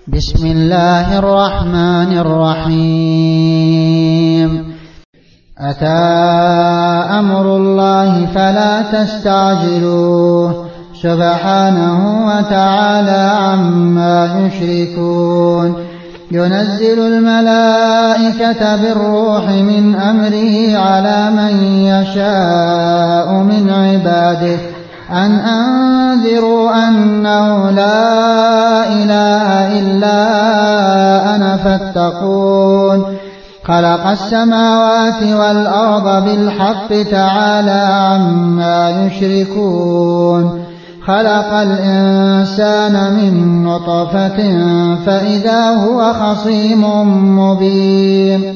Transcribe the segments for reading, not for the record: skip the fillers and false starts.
بسم الله الرحمن الرحيم. أتى أمر الله فلا تستعجلوه سبحانه وتعالى عما يشركون. ينزل الملائكة بالروح من أمره على من يشاء من عباده أن أنذروا أنه لا إله إلا أنا فاتقون. خلق السماوات والأرض بالحق تعالى عما يشركون. خلق الإنسان من نطفة فإذا هو خصيم مبين.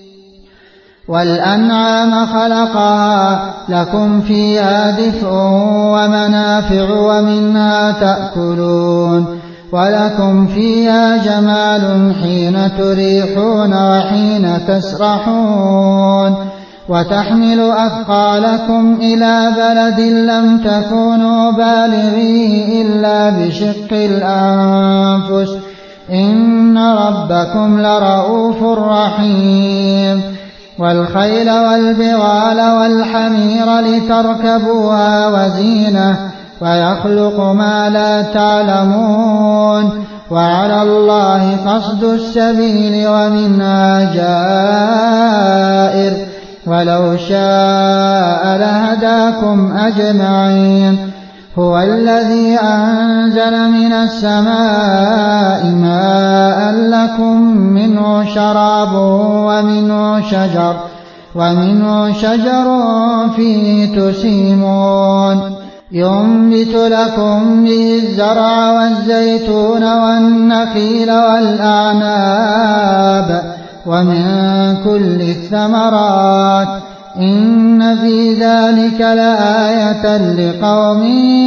والأنعام خلقها لكم فيها دفء ومنافع ومنها تأكلون ولكم فيها جمال حين تريحون وحين تسرحون. وتحمل أثقالكم إلى بلد لم تكونوا بالغيه إلا بشق الأنفس إن ربكم لرؤوف رحيم. والخيل والبغال والحمير لتركبوها وزينة ويخلق ما لا تعلمون. وعلى الله قصد السبيل ومنها جائر ولو شاء لهداكم أجمعين. هو الذي أنزل من السماء ماء لكم منه شراب ومنه شجر فيه تسيمون. ينبت لكم به الزرع والزيتون والنخيل والأعناب ومن كل الثمرات إن في ذلك لآية لقوم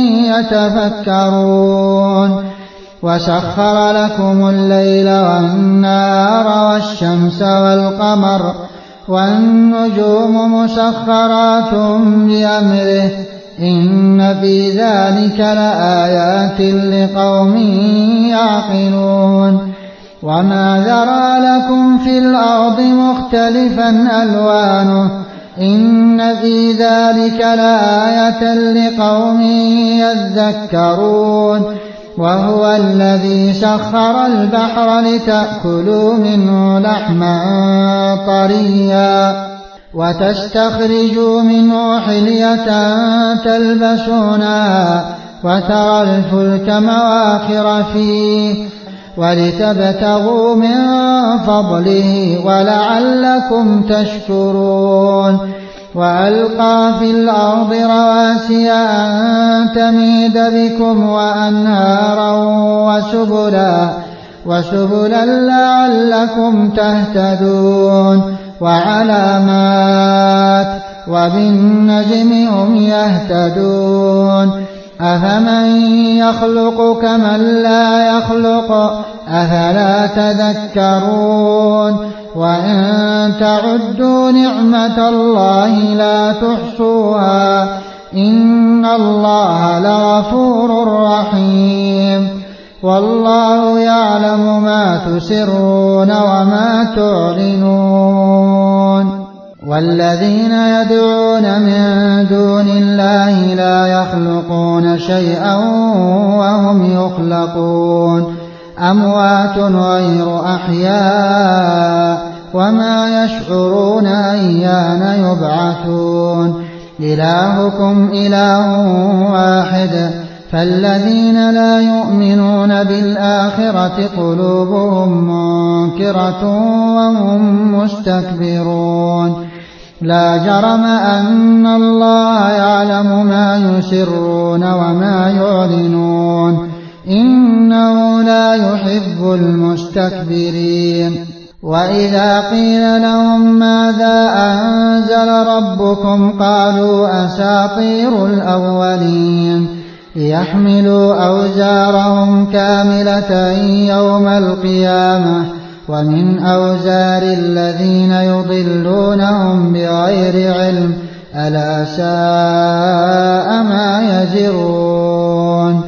يتفكرون. وسخر لكم الليل والنهار والشمس والقمر والنجوم مسخرات بأمره إن في ذلك لآيات لقوم يعقلون. وما ذرى لكم في الأرض مختلفا ألوانه إن في ذلك لآية لقوم يذكرون. وهو الذي سخر البحر لتأكلوا منه لحما طريا وتستخرجوا منه حلية تلبسونها وترى الفلك مواخر فيه ولتبتغوا من فضله ولعلكم تشكرون. وألقى في الأرض رواسي أن تميد بكم وأنهارا وسبلا لعلكم تهتدون. وعلامات وبالنجم هم يهتدون. أفمن يخلق كمن لا يخلق أفلا تذكرون. وإن تعدوا نعمة الله لا تحصوها إن الله لغفور رحيم. والله يعلم ما تسرون وما تعلنون. والذين يدعون من دون الله لا يخلقون شيئا وهم يخلقون أموات غير أحياء وما يشعرون أيان يبعثون. إلهكم إله واحد فالذين لا يؤمنون بالآخرة قلوبهم منكرة وهم مستكبرون. لا جرم أن الله يعلم ما يسرون وما يعلنون إنه لا يحب المستكبرين. وإذا قيل لهم ماذا أنزل ربكم قالوا أساطير الأولين. ليحملوا أوزارهم كاملة يوم القيامة ومن أوزار الذين يضلونهم بغير علم ألا ساء ما يزرون.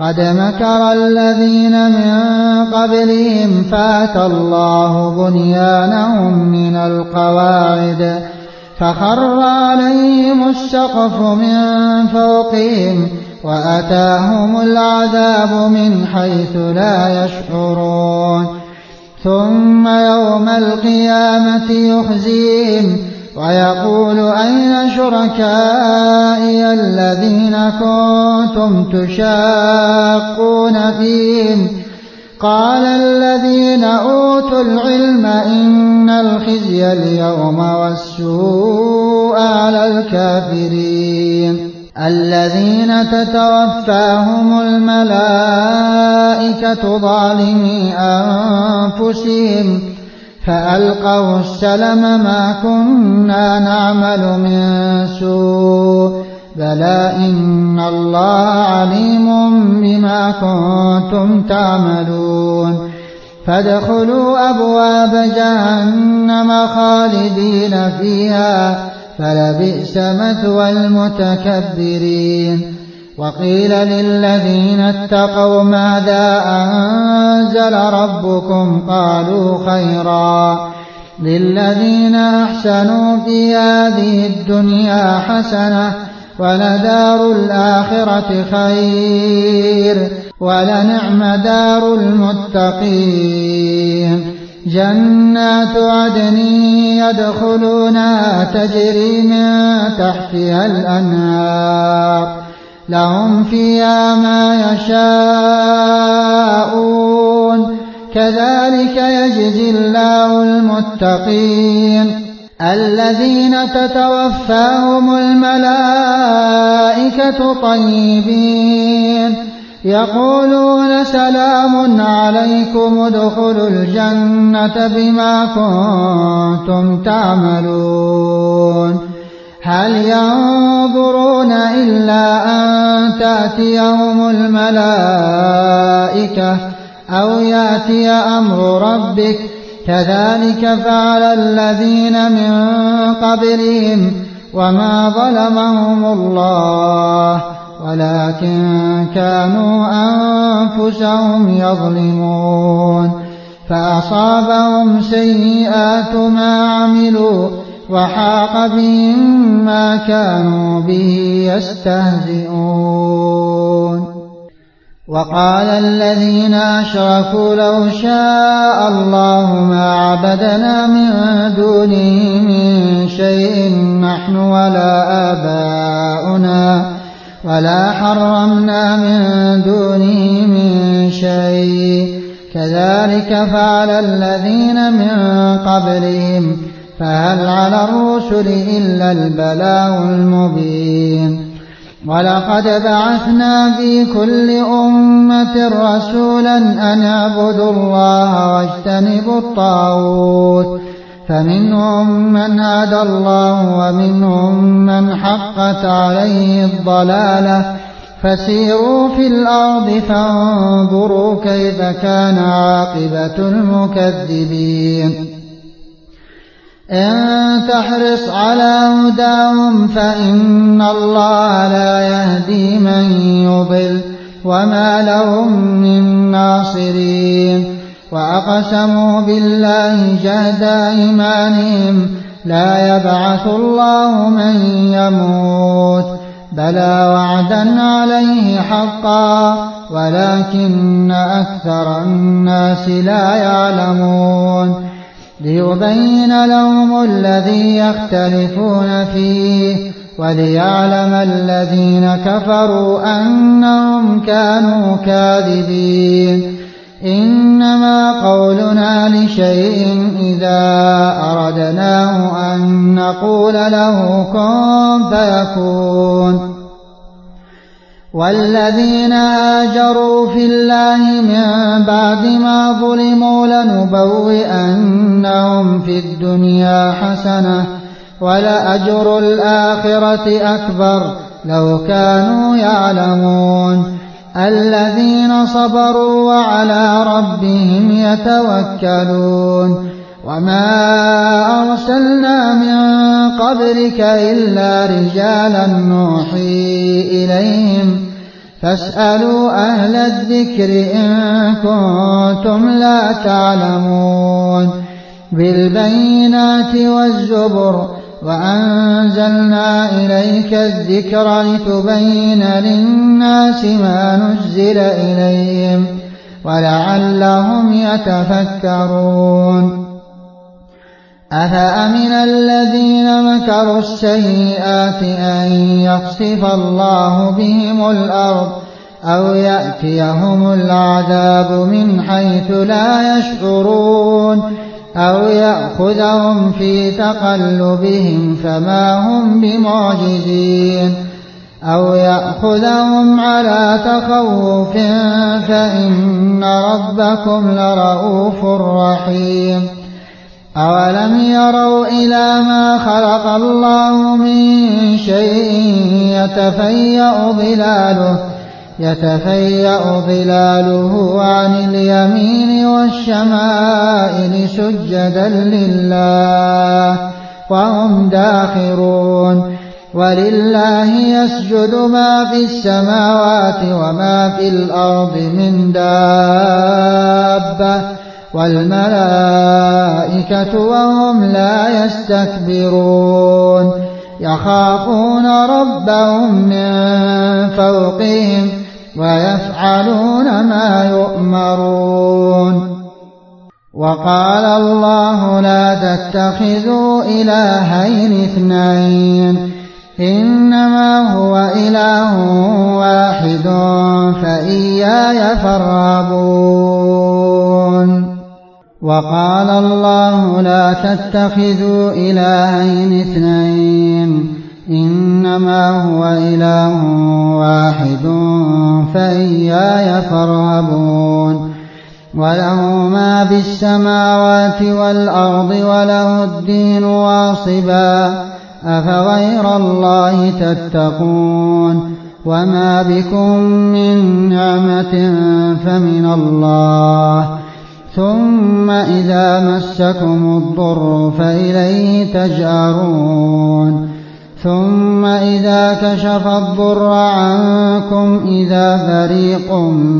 قد مكر الذين من قبلهم فأتى الله بنيانهم من القواعد فخر عليهم السقف من فوقهم وأتاهم العذاب من حيث لا يشعرون ثم يوم القيامة يخزيهم ويقول أين شركائي الذين كنتم تشاقون فيهم قال الذين أوتوا العلم إن الخزي اليوم والسوء على الكافرين الذين تتوفاهم الملائكة ظالمي أنفسهم فألقوا السلم ما كنا نعمل من سوء بلى إن الله عليم بما كنتم تعملون فادخلوا أبواب جهنم خالدين فيها فلبئس مثوى المتكبرين وقيل للذين اتقوا ماذا أنزل ربكم قالوا خيرا للذين أحسنوا في هذه الدنيا حسنة ولدار الآخرة خير ولنعم دار المتقين جنات عدن يدخلونها تجري من تحتها الأنهار لهم فيها ما يشاءون كذلك يجزي الله المتقين الذين تتوفاهم الملائكة طيبين يقولون سلام عليكم ادخلوا الجنة بما كنتم تعملون هل ينظرون إلا أن تأتيهم الملائكة أو يأتي أمر ربك كذلك فعل الذين من قبلهم وما ظلمهم الله ولكن كانوا أنفسهم يظلمون فأصابهم سيئات ما عملوا وحاق بهم ما كانوا به يستهزئون وقال الذين أشركوا لو شاء الله ما عبدنا من دونه من شيء نحن ولا آباؤنا ولا حرمنا من دونه من شيء كذلك فعل الذين من قبلهم فهل على الرسل إلا البلاغ المبين ولقد بعثنا في كل أمة رسولا أن اعبدوا الله واجتنبوا الطاغوت فمنهم من هدى الله ومنهم من حقت عليه الضلالة فسيروا في الأرض فانظروا كيف كان عاقبة المكذبين إن تحرص على هداهم فإن الله لا يهدي من يضل وما لهم من ناصرين وأقسموا بالله جهد أيمانهم لا يبعث الله من يموت بلى وعدا عليه حقا ولكن أكثر الناس لا يعلمون ليبين لهم الذي يختلفون فيه وليعلم الذين كفروا أنهم كانوا كاذبين إنما قولنا لشيء إذا أردناه أن نقول له كن فيكون والذين هاجروا في الله من بعد ما ظلموا لنبوئنهم في الدنيا حسنة ولأجر الآخرة أكبر لو كانوا يعلمون الذين صبروا وعلى ربهم يتوكلون وما أرسلنا من قبلك إلا رجالا نوحي إليهم فاسألوا أهل الذكر إن كنتم لا تعلمون بالبينات والزبر وأنزلنا إليك الذكر لتبين للناس ما نزل إليهم ولعلهم يتفكرون أفأمن الذين مكروا السيئات أن يخسف الله بهم الأرض أو يأتيهم العذاب من حيث لا يشعرون أو يأخذهم في تقلبهم فما هم بمعجزين أو يأخذهم على تخوف فإن ربكم لرؤوف رحيم أولم يروا إلى ما خلق الله من شيء يتفيأ ظلاله عن اليمين والشمائل سجدا لله وهم داخرون ولله يسجد ما في السماوات وما في الأرض من دابة والملائكة وهم لا يستكبرون يخافون ربهم من فوقهم ويفعلون ما يؤمرون وقال الله لا تتخذوا إلهين اثنين إنما هو إله واحد فإياي فارهبون وقال الله لا تتخذوا إلهين اثنين إنما هو إله واحد فإياي فارهبون وله ما في السماوات والأرض وله الدين واصبا أفغير الله تتقون وما بكم من نعمة فمن الله ثم إذا مسكم الضر فإليه تجأرون ثم إذا كشف الضر عنكم إذا فريق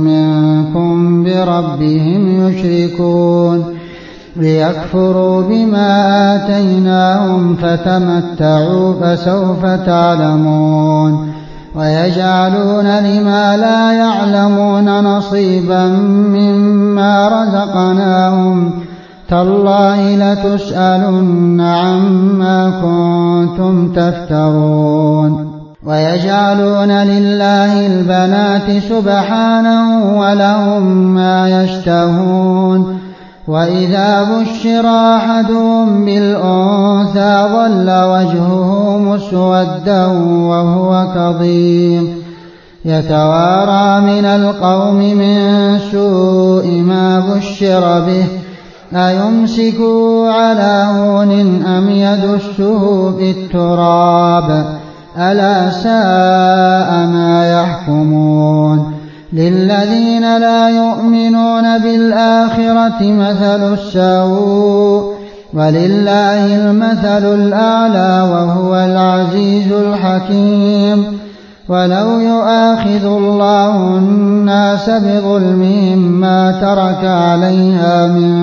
منكم بربهم يشركون ليكفروا بما آتيناهم فتمتعوا فسوف تعلمون ويجعلون لما لا يعلمون نصيبا مما رزقناهم تالله لتسألن عما كنتم تفترون ويجعلون لله البنات سبحانه ولهم ما يشتهون وإذا بشر أحدهم بالأنثى ظل وجهه مسودا وهو كظيم يتوارى من القوم من سوء ما بشر به أيمسكه على هون أم يدسه في التراب ألا ساء ما يحكمون للذين لا يؤمنون بالآخرة مثل السوء ولله المثل الأعلى وهو العزيز الحكيم ولو يؤاخذ الله الناس بظلمهم ما ترك عليها من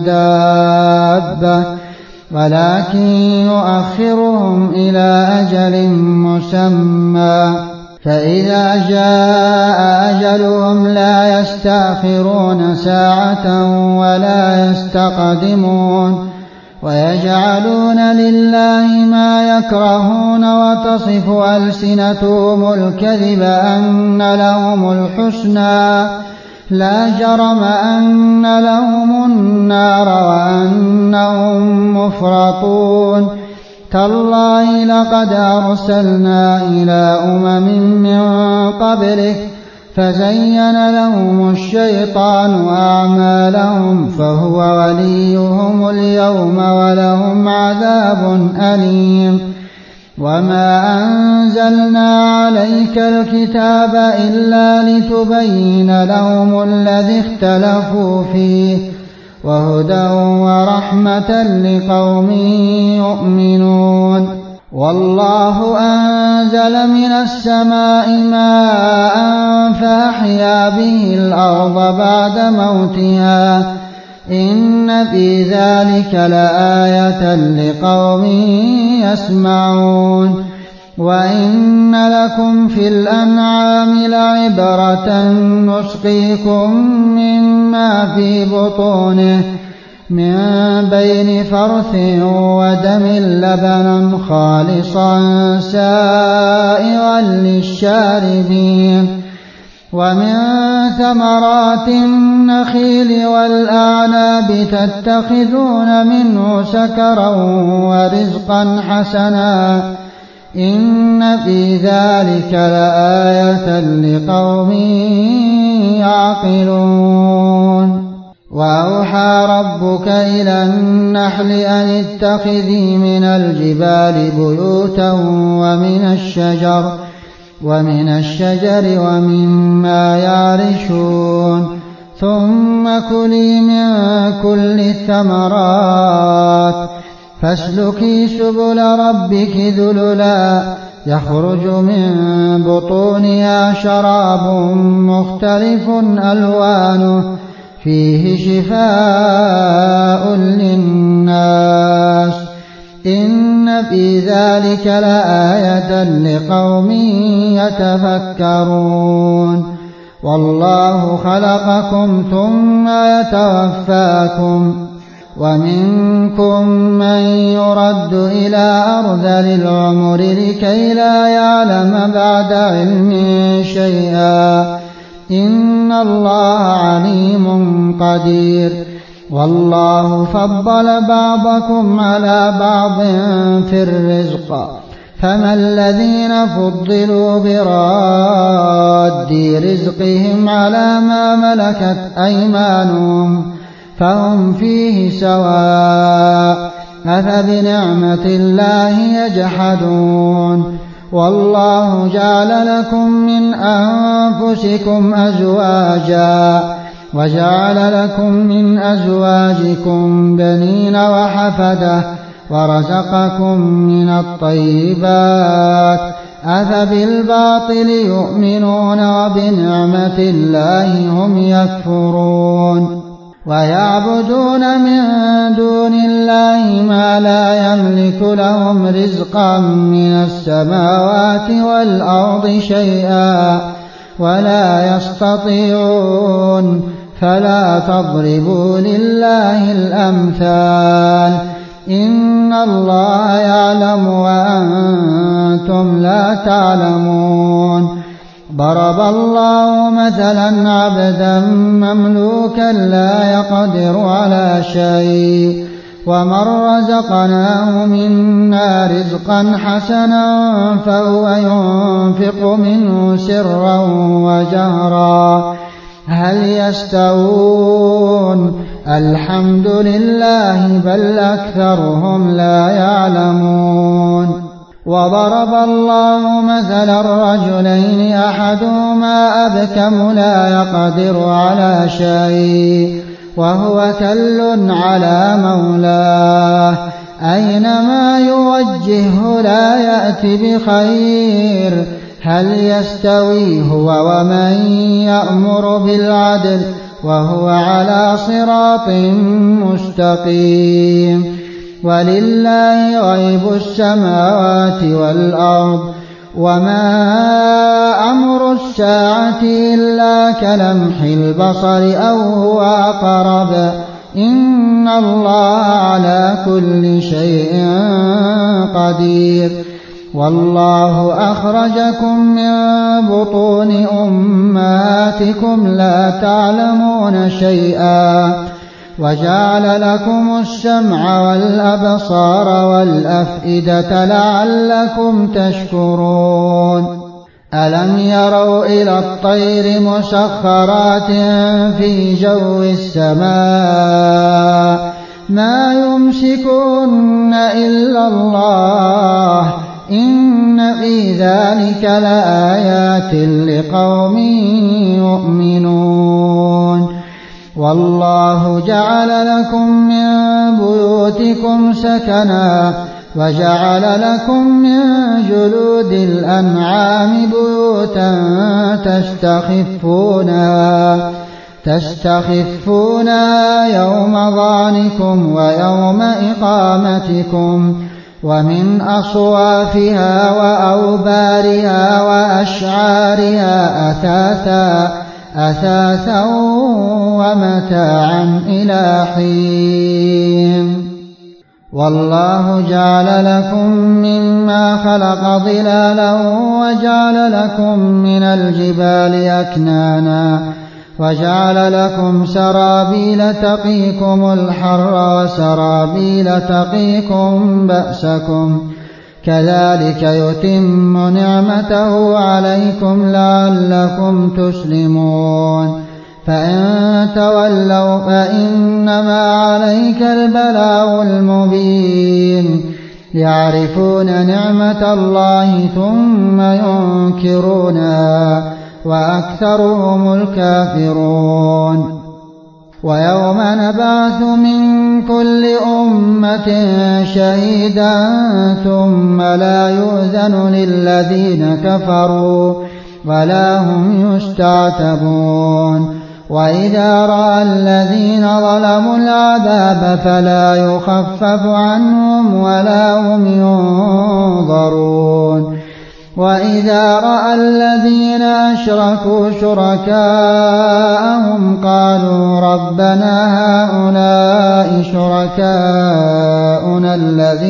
دابة ولكن يؤخرهم إلى أجل مسمى فإذا جاء أجلهم لا يستأخرون ساعة ولا يستقدمون ويجعلون لله ما يكرهون وتصف ألسنتهم الكذب أن لهم الحسنى لا جرم أن لهم النار وأنهم مفرطون تالله لقد أرسلنا إلى من قبلك فزين لهم الشيطان أعمالهم فهو وليهم اليوم ولهم عذاب أليم وما أنزلنا عليك الكتاب إلا لتبين لهم الذي اختلفوا فيه وهدى ورحمة لقوم يؤمنون والله أنزل من السماء ماء فأحيا به الأرض بعد موتها إن في ذلك لآية لقوم يسمعون وإن لكم في الأنعام لعبرة نسقيكم مما في بطونه من بين فرث ودم لبنا خالصا سائغا للشاربين ومن ثمرات النخيل والأعناب تتخذون منه سكرا ورزقا حسنا إن في ذلك لآية لقوم يعقلون وأوحى ربك إلى النحل أن اتخذي من الجبال بيوتا ومن الشجر ومما يعرشون ثم كلي من كل الثمرات فاسلكي سبل ربك ذللا يخرج من بطونها شراب مختلف ألوانه فيه شفاء للناس إن في ذلك لآية لقوم يتفكرون والله خلقكم ثم يتوفاكم ومنكم من يرد إلى أرذل العمر لكي لا يعلم بعد علم شيئا إن الله عليم قدير والله فضل بعضكم على بعض في الرزق فما الذين فضلوا براد رزقهم على ما ملكت أيمانهم فهم فيه سواء أفبنعمة الله يجحدون والله جعل لكم من أنفسكم أزواجا وجعل لكم من أزواجكم بنين وحفدة ورزقكم من الطيبات أفبالباطل يؤمنون وبنعمة الله هم يكفرون ويعبدون من دون الله ما لا يملك لهم رزقا من السماوات والأرض شيئا ولا يستطيعون فلا تضربوا لله الأمثال إن الله يعلم وأنتم لا تعلمون ضرب الله مثلا عبدا مملوكا لا يقدر على شيء ومن رزقناه منا رزقا حسنا فهو ينفق منه سرا وجهرا هل يستوون الحمد لله بل أكثرهم لا يعلمون وضرب الله مثلا رجلين أحدهما أبكم لا يقدر على شيء وهو كل على مولاه أينما يوجهه لا يأتي بخير هل يستوي هو ومن يأمر بالعدل وهو على صراط مستقيم ولله غيب السماوات والأرض وما أمر الساعة إلا كلمح البصر أو هو أقرب إن الله على كل شيء قدير والله أخرجكم من بطون أمهاتكم لا تعلمون شيئا وجعل لكم السمع والأبصار والأفئدة لعلكم تشكرون ألم يروا إلى الطير مسخرات في جو السماء ما يمسكن إلا الله إن في ذلك لآيات لقوم يؤمنون والله جعل لكم من بيوتكم سكنا وجعل لكم من جلود الأنعام بيوتا تستخفونها يوم ظعنكم ويوم إقامتكم، ومن أصوافها وأوبارها وأشعارها أثاثا ومتاعا إلى حين. والله جعل لكم مما خلق ظلالا وجعل لكم من الجبال أكنانا وجعل لكم سرابيل تقيكم الحر وسرابيل تقيكم بأسكم، كذلك يتم نعمته عليكم لعلكم تسلمون. فإن تولوا فإنما عليك البلاغ المبين. يعرفون نعمة الله ثم ينكرونها وأكثرهم الكافرون. ويوم نبعث من كل أمة شهيدا ثم لا يؤذن للذين كفروا ولا هم يستعتبون. وإذا رأى الذين ظلموا العذاب فلا يخفف عنهم ولا هم ينظرون. وإذا رأى الذين أشركوا شركاءهم قالوا ربنا هؤلاء شركاؤنا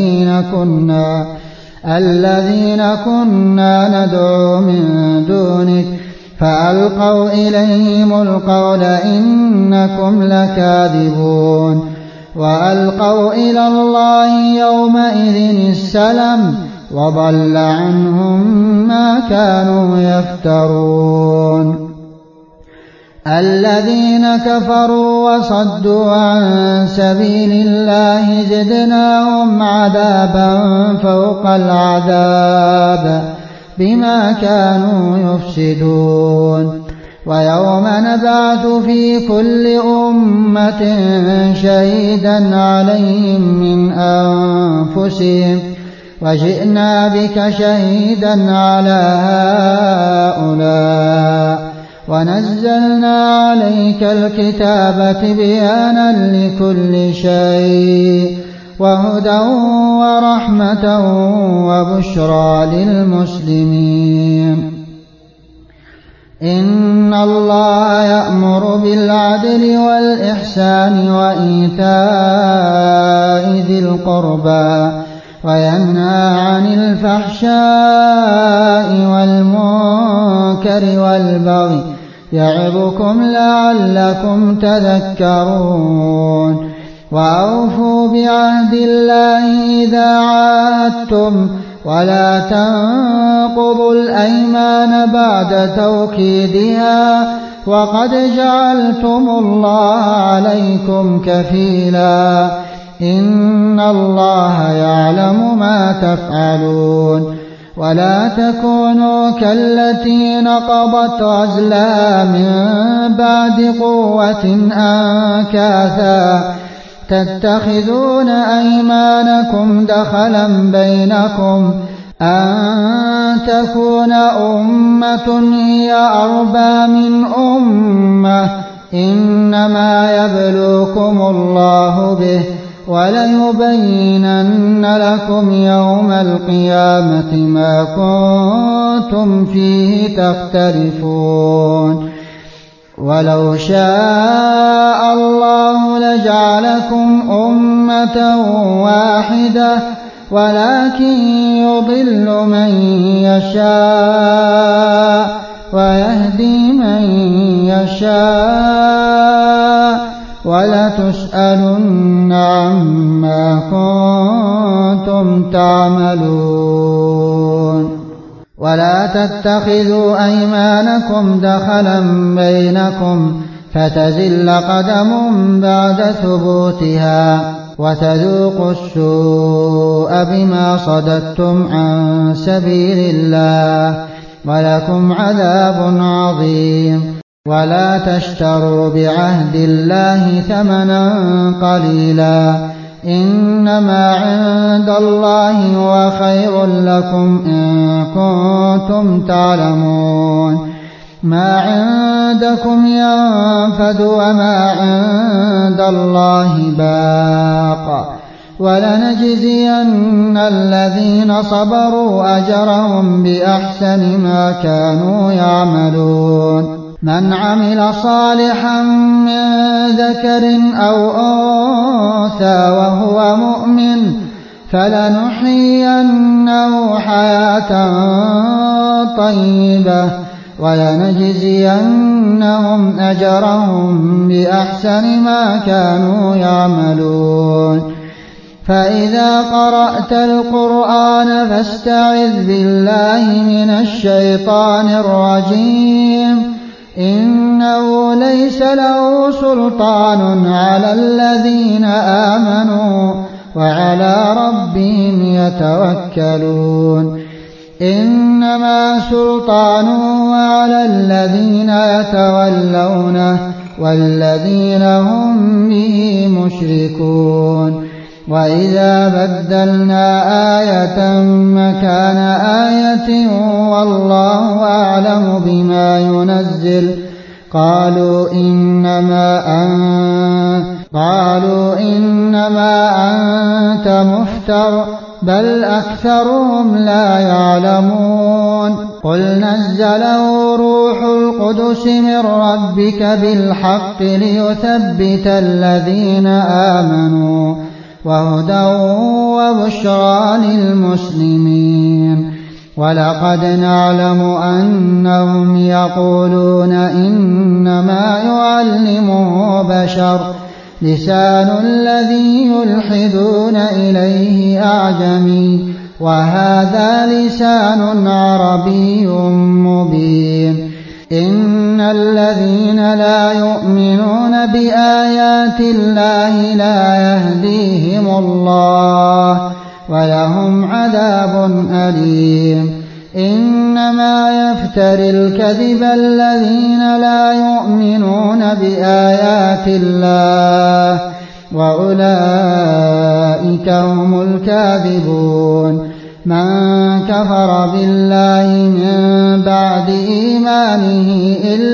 الذين كنا ندعو من دونك، فألقوا إليهم القول إنكم لكاذبون. وألقوا إلى الله يومئذ السلم وضل عنهم ما كانوا يفترون. الذين كفروا وصدوا عن سبيل الله زدناهم عذابا فوق العذاب بما كانوا يفسدون. ويوم نبعث في كل أمة شهيدا عليهم من أنفسهم وجئنا بك شهيدا على هؤلاء ونزلنا عليك الكتاب تبيانا لكل شيء وهدى ورحمة وبشرى للمسلمين. إن الله يأمر بالعدل والإحسان وإيتاء ذي القربى وينهى عن الفحشاء والمنكر والبغي يعظكم لعلكم تذكرون. وأوفوا بعهد الله إذا عاهدتم ولا تنقضوا الأيمان بعد توكيدها وقد جعلتم الله عليكم كفيلا إن الله يعلم ما تفعلون. ولا تكونوا كالتي نقضت غزلها من بعد قوة أنكاثا تتخذون أيمانكم دخلا بينكم أن تكون أمة هي أربى من أمة إنما يبلوكم الله به وليبينن لكم يوم القيامة ما كنتم فيه تختلفون. ولو شاء الله لجعلكم أمة واحدة ولكن يضل من يشاء ويهدي من يشاء ولتسألن عما كنتم تعملون. ولا تتخذوا أيمانكم دخلا بينكم فتزل قدم بعد ثبوتها وتذوقوا السوء بما صددتم عن سبيل الله ولكم عذاب عظيم. ولا تشتروا بعهد الله ثمنا قليلا إنما عند الله هو خير لكم إن كنتم تعلمون ما عندكم ينفد وما عند الله باق ولنجزين الذين صبروا أجرهم بأحسن ما كانوا يعملون من عمل صالحا من ذكر أو أنثى وهو مؤمن فلنحيينه حياة طيبة ولنجزينهم أجرهم بأحسن ما كانوا يعملون فإذا قرأت القرآن فاستعذ بالله من الشيطان الرجيم إنه ليس له سلطان على الذين آمنوا وعلى ربهم يتوكلون إنما سلطانه على الذين يتولونه والذين هم به مشركون وإذا بدلنا آية مكان آية والله أعلم بما ينزل قالوا إنما أنت مفتر بل أكثرهم لا يعلمون قل نزله روح القدس من ربك بالحق ليثبت الذين آمنوا وهدى وبشرى للمسلمين ولقد نعلم أنهم يقولون إنما يعلمه بشر لسان الذي يلحدون إليه أعجمي وهذا لسان عربي مبين إن الذين لا يؤمنون بآيات الله لا يهديهم الله ولهم عذاب أليم إنما يفتري الكذب الذين لا يؤمنون بآيات الله وأولئك هم الكاذبون من كفر بالله من بعد إيمانه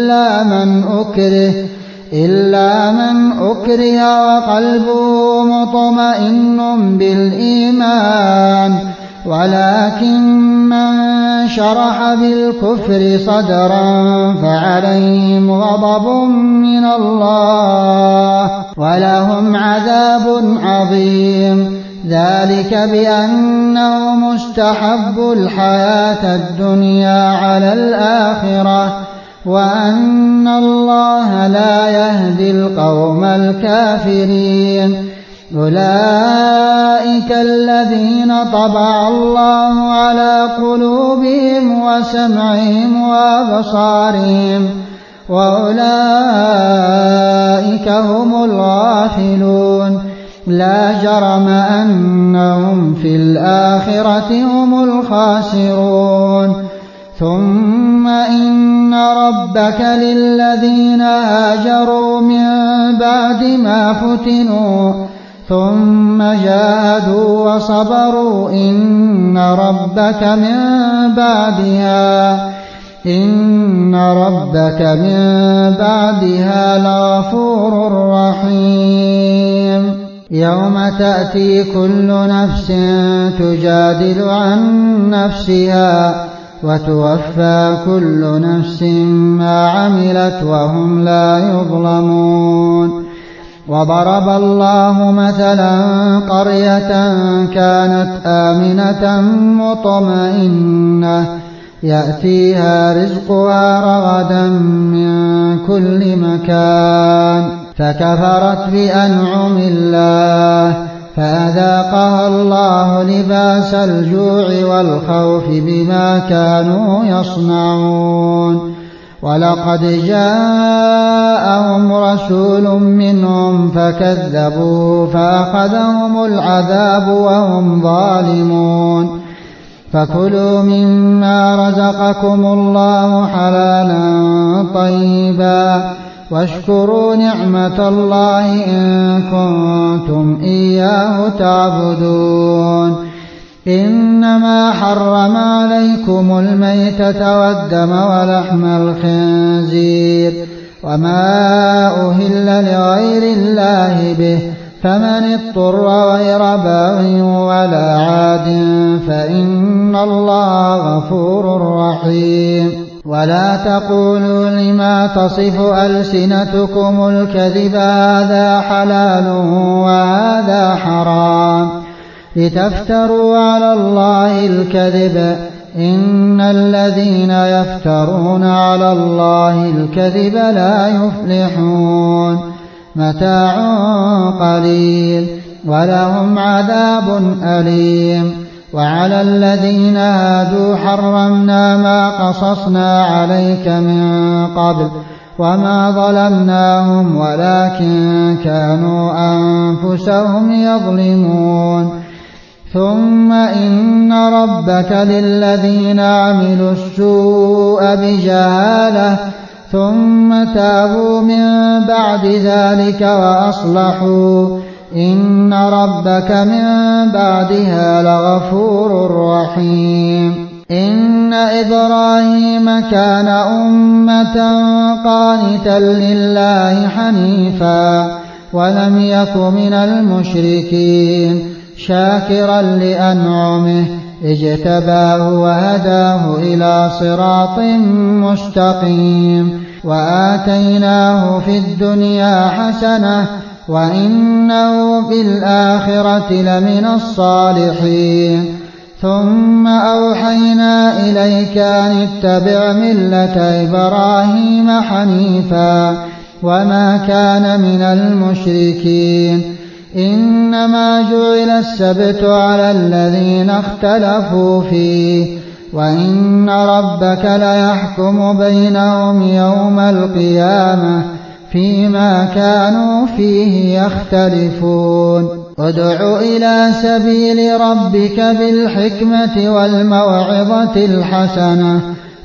إلا من أكره وقلبه مطمئن بالإيمان ولكن من شرح بالكفر صدرا فعليهم غضب من الله ولهم عذاب عظيم ذلك بأنهم استحبوا الحياة الدنيا على الآخرة وأن الله لا يهدي القوم الكافرين أولئك الذين طبع الله على قلوبهم وسمعهم وأبصارهم وأولئك هم الغافلون لا جرم أنهم في الآخرة هم الخاسرون ثم إن ربك للذين هاجروا من بعد ما فتنوا ثم جاهدوا وصبروا إن ربك من بعدها لغفور رحيم يوم تأتي كل نفس تجادل عن نفسها وتوفى كل نفس ما عملت وهم لا يظلمون وضرب الله مثلا قرية كانت آمنة مطمئنة يأتيها رزقها رغدا من كل مكان فكفرت بأنعم الله فأذاقها الله لباس الجوع والخوف بما كانوا يصنعون ولقد جاءهم رسول منهم فكذبوا فأخذهم العذاب وهم ظالمون فكلوا مما رزقكم الله حلالا طيبا واشكروا نعمة الله إن كنتم إياه تعبدون. إنما حرم عليكم الميتة والدم ولحم الخنزير وما أهل لغير الله به، فمن اضطر غير باغ ولا عاد فإن الله غفور رحيم. ولا تقولوا لما تصف ألسنتكم الكذب هذا حلال وهذا حرام لتفتروا على الله الكذب، إن الذين يفترون على الله الكذب لا يفلحون. متاع قليل ولهم عذاب أليم. وعلى الذين هادوا حرمنا ما قصصنا عليك من قبل وما ظلمناهم ولكن كانوا أنفسهم يظلمون. ثم إن ربك للذين عملوا السوء بجهالة ثم تابوا من بعد ذلك وأصلحوا إن ربك من بعدها لغفور رحيم. إن إبراهيم كان أمة قانتا لله حنيفا ولم يك من المشركين شاكرا لأنعمه اجتباه وهداه إلى صراط مستقيم. وآتيناه في الدنيا حسنة وإنه في الآخرة لمن الصالحين. ثم أوحينا إليك أن اتبع ملة إبراهيم حنيفا وما كان من المشركين. إنما جعل السبت على الذين اختلفوا فيه وإن ربك ليحكم بينهم يوم القيامة فيما كانوا فيه يختلفون. ادع إلى سبيل ربك بالحكمة والموعظة الحسنة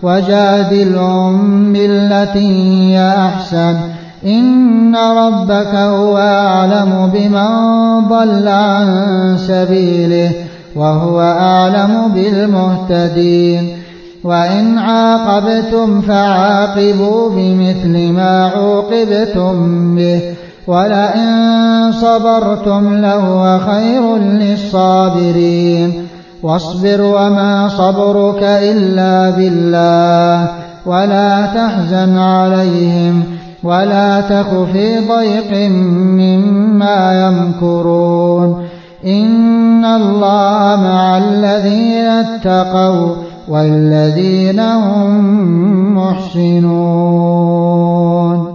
وجادلهم بالتي هي أحسن إن ربك هو أعلم بمن ضل عن سبيله وهو أعلم بالمهتدين. وإن عاقبتم فعاقبوا بمثل ما عوقبتم به ولئن صبرتم لهو خير للصابرين. واصبر وما صبرك إلا بالله ولا تحزن عليهم ولا تك في ضيق مما يمكرون. إن الله مع الذين اتقوا والذين هم محسنون.